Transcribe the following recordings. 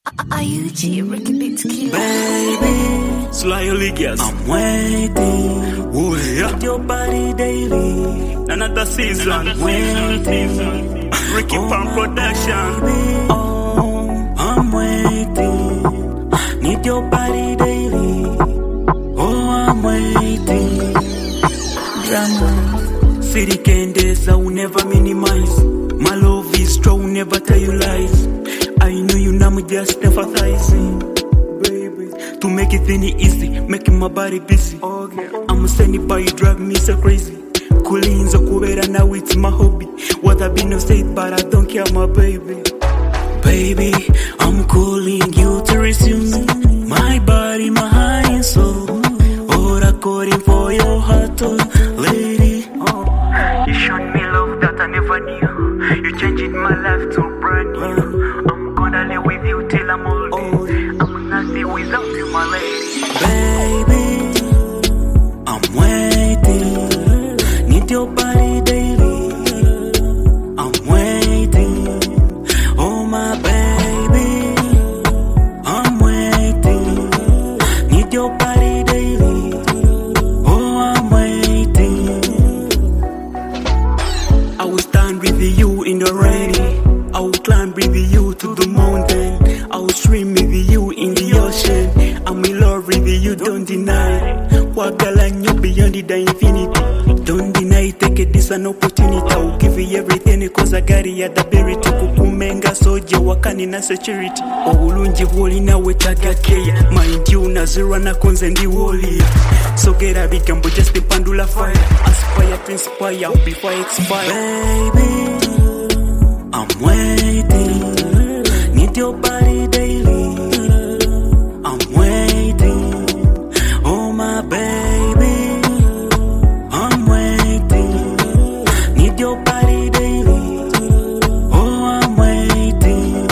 IUG, Ricky Beats Killer. Baby, Sly Oligas, I'm waiting. Oh yeah, with your body daily. Another season, waiting. Ricky Palm Production. Oh, I'm waiting. Need your body daily. Oh, I'm waiting. Drama. City candies, I will never minimize. My love is true, never tell you lies. I know you now, me just empathizing, baby. To make it any easy, making my body busy. Okay. I'm standing by you, drive me so crazy. Cooling so kubera, now it's my hobby. What I be no said, but I don't care, my baby. Baby, I'm calling you to resume my body, my heart and soul. All according for your heart, oh, lady. Oh. You showed me love that I never knew. You changed my life to brand new. I'm gonna live with you till I'm old. I'm nothing without you, my lady. Baby, I'm waiting. Need your body daily. I'm waiting. Oh my baby, I'm waiting. Need your body daily. Oh, I'm waiting. I will stand with you in the rain. I will climb with you to the mountain. I will swim with you in the ocean. I'm in love with you, don't deny. Wagala you beyond the infinity. Don't deny, take it, this an opportunity. I will give you everything cause I got it at the ability. Kukumenga soja wakani na security. Obulungi bwoli nawe tagakeya. Mind you nazira na konze ndi woli. So get a bigambo just the pandula fire. Aspire to inspire before I expire. Baby, I'm waiting. Need your body daily. I'm waiting. Oh my baby, I'm waiting. Need your body daily. Oh, I'm waiting.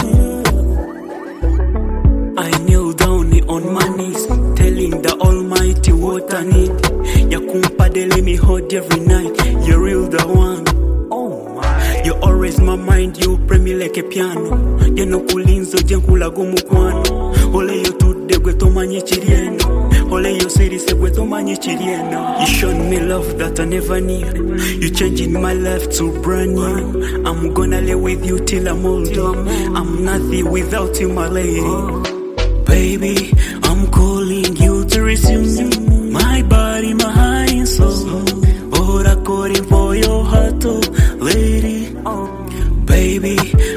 I kneel down on my knees, telling the Almighty what I need. Yakumpa, let me hold every night. You're real, the one. You're always my mind, you play me like a piano. You know kulinzo jenkula gumukwano. Ole yo tude gwe tomanye chirieno. Ole yo siri se gwe tomanye chirieno. You showed me love that I never knew. You changing my life to brand new. I'm gonna live with you till I'm old. I'm nothing without you, my lady. Baby, I'm calling you to resume my body, my heart and soul. All according for your heart, oh, lady. Baby,